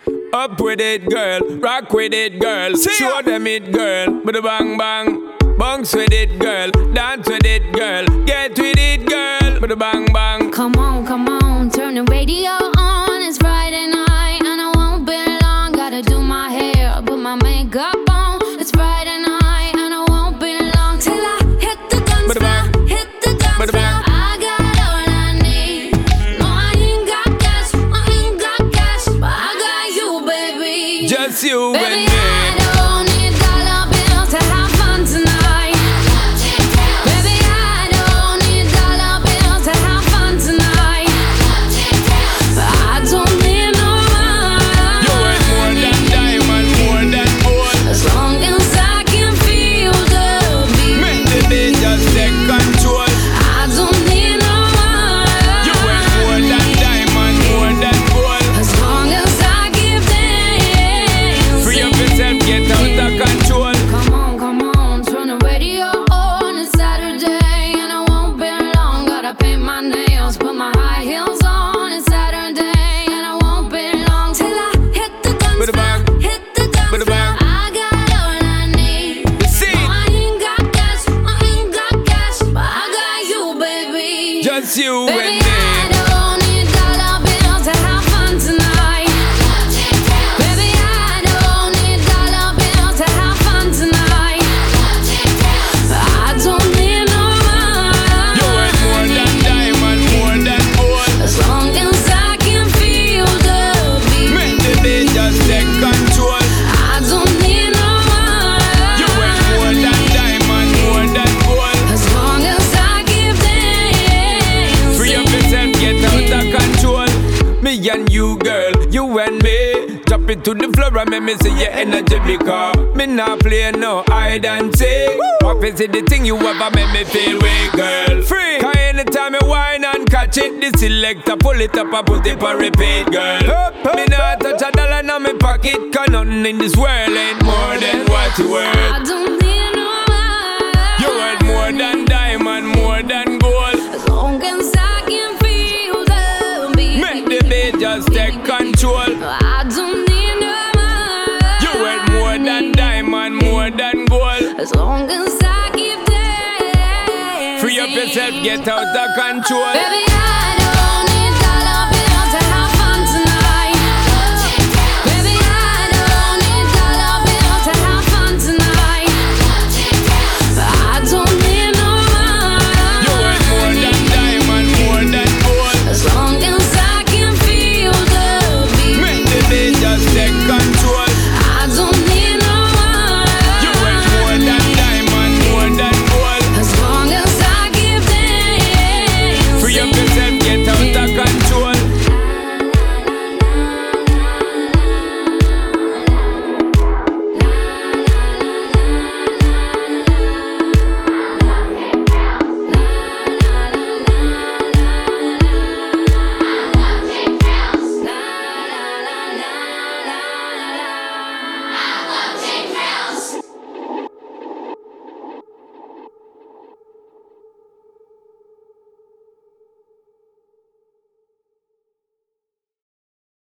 Up with it, girl. Rock with it, girl. Show them it, girl. Bada bang bang. Bounce with it, girl. Dance with it, girl. Get with it, girl. Bada bang bang. Come on, turn the radio on. It's Friday night and I won't be long. Gotta do my hair, put my makeup on. It's Friday night and I won't be long till I hit the dance floor. Hit the dance floor. I got all I need. No, I ain't got cash, but I got you, baby. Just you Baby, and me. I don't need dollar bills to have fun tonight. Baby, I don't need dollar bills to have fun tonight. But I don't need no money. You ain't more than diamond, more than gold. As long as I can feel the beat. Make the beat just take control. I don't need no money. You ain't more than diamond, more than gold. As long as I give dance. Free up yourself, get out of control. Come on, turn the radio on. It's Saturday and I won't be long. Gotta paint my nails, put my high heels on. It's Saturday and I won't be long till I hit the dance Bada bang. floor. Hit the dance Bada floor. bang. I got all I need. See? No, I ain't got cash, but I got you, baby. Just you and Baby, me. I don't need dollar bills to have fun tonight. Baby, I don't need dollar bills to have fun tonight. I don't need no money. You ain't more than diamond, more than gold. As long as I can feel the beat. Make the beat just take control. I don't need no money. You ain't more than diamond, more than gold. As long as I give dance. Free up yourself, get out of control. Me and you, girl, you and me. Drop it to the floor and make me see your energy because me not play no hide and seek. What is it the thing you ever make me feel weak, girl? Free. Cause anytime I whine and catch it, the selector pull it up and put it for repeat, girl. Me not touch a dollar in my pocket, cause nothing in this world ain't more than what you worth. I don't need no money. You worth more than diamond, more than gold. As long as I can feel the beat. Make the beat just take control. I don't need no money. You worth more than diamond, more than gold. As long as I keep dancing. Free up yourself, get out of control. Baby, I don't need